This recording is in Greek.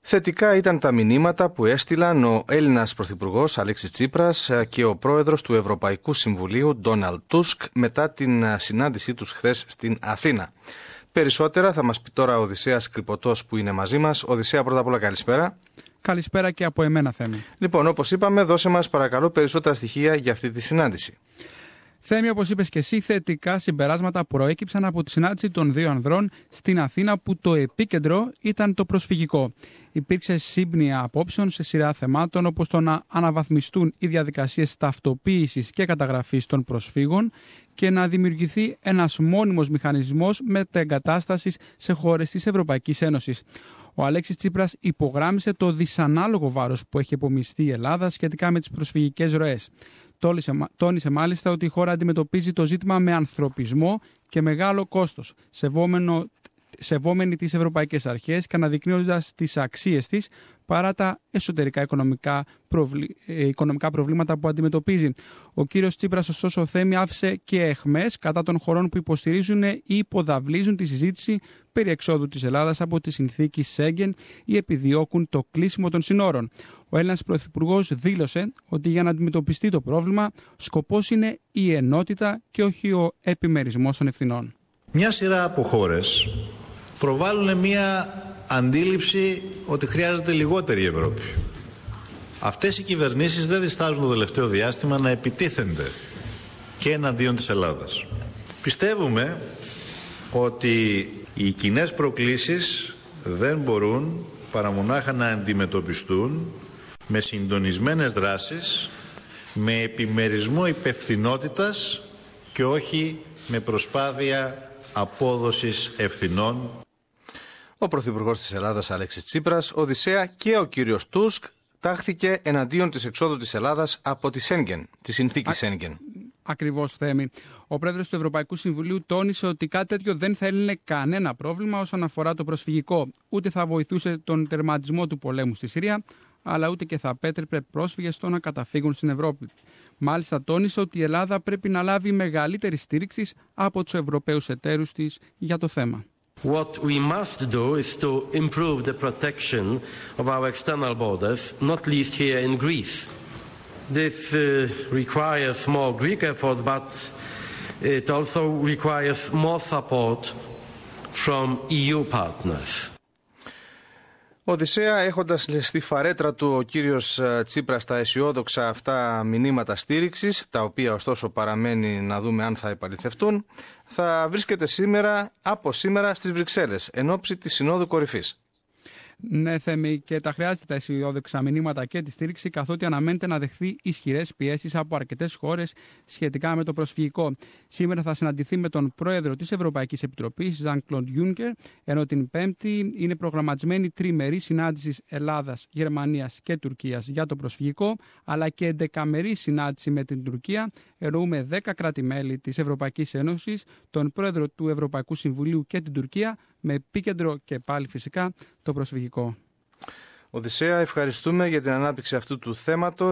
Θετικά ήταν τα μηνύματα που έστειλαν ο Έλληνας Πρωθυπουργός Αλέξης Τσίπρας και ο Πρόεδρος του Ευρωπαϊκού Συμβουλίου Ντόναλντ Τούσκ μετά την συνάντησή τους χθες στην Αθήνα. Περισσότερα θα μας πει τώρα ο Οδυσσέας Κρυποτός που είναι μαζί μας. Οδυσσέα, πρώτα απ' όλα καλησπέρα. Καλησπέρα και από εμένα, Θέμη. Λοιπόν, όπως είπαμε, δώσε μας παρακαλώ περισσότερα στοιχεία για αυτή τη συνάντηση. Θέμη, όπως είπες και εσύ, θετικά συμπεράσματα προέκυψαν από τη συνάντηση των δύο ανδρών στην Αθήνα, που το επίκεντρο ήταν το προσφυγικό. Υπήρξε σύμπνοια απόψεων σε σειρά θεμάτων, όπως το να αναβαθμιστούν οι διαδικασίες ταυτοποίησης και καταγραφής των προσφύγων και να δημιουργηθεί ένας μόνιμος μηχανισμός μετεγκατάστασης σε χώρες της Ευρωπαϊκής Ένωσης. Ο Αλέξης Τσίπρας υπογράμμισε το δυσανάλογο βάρος που έχει επομιστεί η Ελλάδα σχετικά με τις προσφυγικές ροές. Τόνισε μάλιστα ότι η χώρα αντιμετωπίζει το ζήτημα με ανθρωπισμό και μεγάλο κόστος, σεβόμενη τις ευρωπαϊκές αρχές και αναδεικνύοντας τις αξίες της παρά τα εσωτερικά οικονομικά προβλήματα που αντιμετωπίζει. Ο κύριος Τσίπρας, ωστόσο, Θέμη, άφησε και αιχμές κατά των χωρών που υποστηρίζουν ή υποδαβλίζουν τη συζήτηση περί εξόδου της Ελλάδας από τη συνθήκη Σέγγεν ή επιδιώκουν το κλείσιμο των συνόρων. Ο Έλληνας Πρωθυπουργός δήλωσε ότι για να αντιμετωπιστεί το πρόβλημα, σκοπός είναι η ενότητα και όχι ο επιμερισμός των ευθυνών. Μια σειρά από χώρες προβάλλουν μια αντίληψη ότι χρειάζεται λιγότερη Ευρώπη. Αυτές οι κυβερνήσεις δεν διστάζουν το τελευταίο διάστημα να επιτίθενται και εναντίον της Ελλάδας. Πιστεύουμε ότι οι κοινές προκλήσεις δεν μπορούν παρά μονάχα να αντιμετωπιστούν με συντονισμένες δράσεις, με επιμερισμό υπευθυνότητας και όχι με προσπάθεια απόδοσης ευθυνών. Ο Πρωθυπουργός της Ελλάδας Αλέξης Τσίπρας, Οδυσσέα, και ο κύριος Τούσκ τάχθηκε εναντίον της εξόδου της Ελλάδας από τη Σέγγεν, τη συνθήκη Σέγγεν. Ακριβώς, Θέμη. Ο πρόεδρος του Ευρωπαϊκού Συμβουλίου τόνισε ότι κάτι τέτοιο δεν θα έλυνε κανένα πρόβλημα όσον αφορά το προσφυγικό. Ούτε θα βοηθούσε τον τερματισμό του πολέμου στη Συρία, αλλά ούτε και θα απέτρεπε πρόσφυγες στο να καταφύγουν στην Ευρώπη. Μάλιστα, τόνισε ότι η Ελλάδα πρέπει να λάβει μεγαλύτερη στήριξη από τους Ευρωπαίους εταίρους της για το θέμα. What we must do is to improve the protection of our external borders, not least here in Greece. This requires more Greek effort, but it also requires more support from EU partners. Οδυσσέα, έχοντας στη φαρέτρα του ο κύριος Τσίπρας τα αισιόδοξα αυτά μηνύματα στήριξης, τα οποία ωστόσο παραμένει να δούμε αν θα επαληθευτούν, θα βρίσκεται από σήμερα στις Βρυξέλλες, εν ώψη της Συνόδου Κορυφής. Ναι, Θέμη, και τα χρειάζεται τα αισιόδοξα μηνύματα και τη στήριξη, καθότι αναμένεται να δεχθεί ισχυρές πιέσεις από αρκετές χώρες σχετικά με το προσφυγικό. Σήμερα θα συναντηθεί με τον πρόεδρο της Ευρωπαϊκής Επιτροπής, Jean-Claude Juncker, ενώ την Πέμπτη είναι προγραμματισμένη τριμερή συνάντηση Ελλάδας, Γερμανίας και Τουρκίας για το προσφυγικό, αλλά και 11μερή συνάντηση με την Τουρκία. Εννοούμε 10 κράτη-μέλη της Ευρωπαϊκής Ένωσης, τον πρόεδρο του Ευρωπαϊκού Συμβουλίου και την Τουρκία, με επίκεντρο και πάλι φυσικά το προσφυγικό. Οδυσσέα, ευχαριστούμε για την ανάπτυξη αυτού του θέματος.